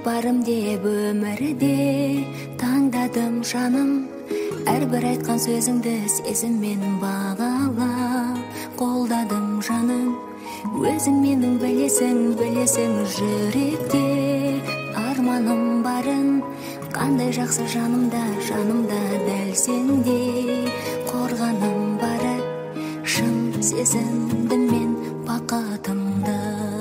барым деп өмірде таңдадым жаным. Әрбір айтқан сөзіңді сезіммен бағалап қолдадым жаным. Өзің менің білесің жүректе арманым барын. Қандай жақсы жанымда дәл сендей қорғаным бары. Шын сезіндім мен бақытымды,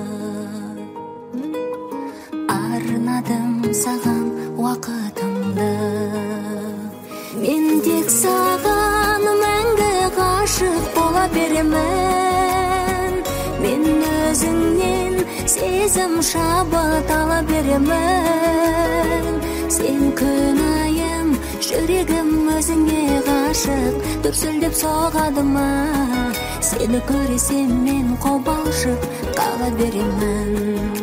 арнадым саған уақытымды. Мен тек саған мәңгі ғашық бола беремін. Мен өзіңнен сезім шабыт ала беремін. Сен күнайым, жүрегім өзіңе ғашық, дүрсілдеп соғады ма? Сені көресем мен қобалжып қала беремін.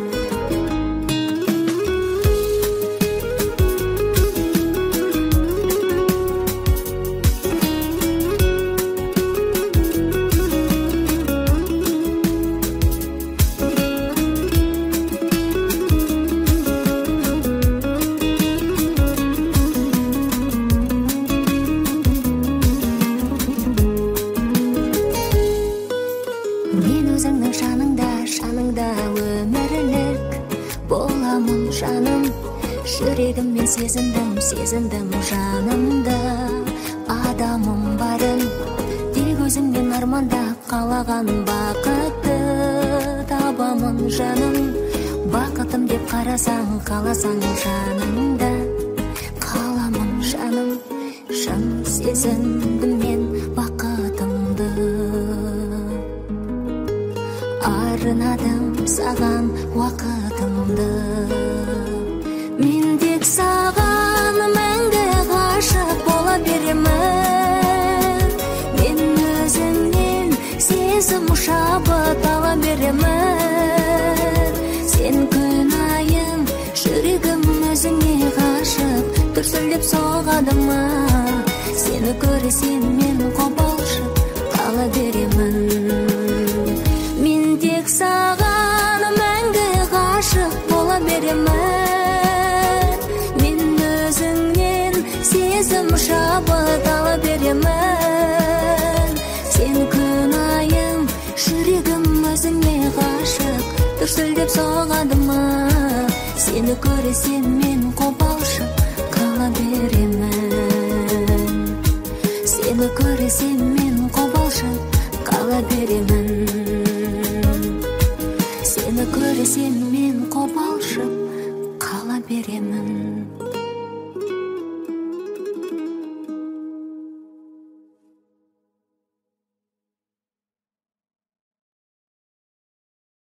Өзіңнің жаныңда өмірлік боламын жаным. Жүрегіммен сезіндім жанымда адамым барын. Тек өзіңмен армандап қалаған бақытты табамын жаным. Бақытым деп қаласаң жаныңда қаламын жаным. Шын сезіндім мен бақытымды, арнадым саған уақытымды. Мен тек саған мәңгі ғашық бола беремін. Мен өзіңнен сезім шабыт ала беремін. Сен күнайым, жүрегім өзіңе ғашық, дүрсілдеп соғады ма? Сені көресем мен қобалжып қала беремін. Мен тек саған мәңгі ғашық бола беремін. Мен өзіңнен сезім шабыт ала беремін. Сен күнайым, жүрегім өзіңе ғашық, дүрсілдеп соғады ма? Сені көресем мен қобалжып қала беремін. Сені көресем мен қобалжып қала беремін. Сені көресем мен қобалжып қала беремін.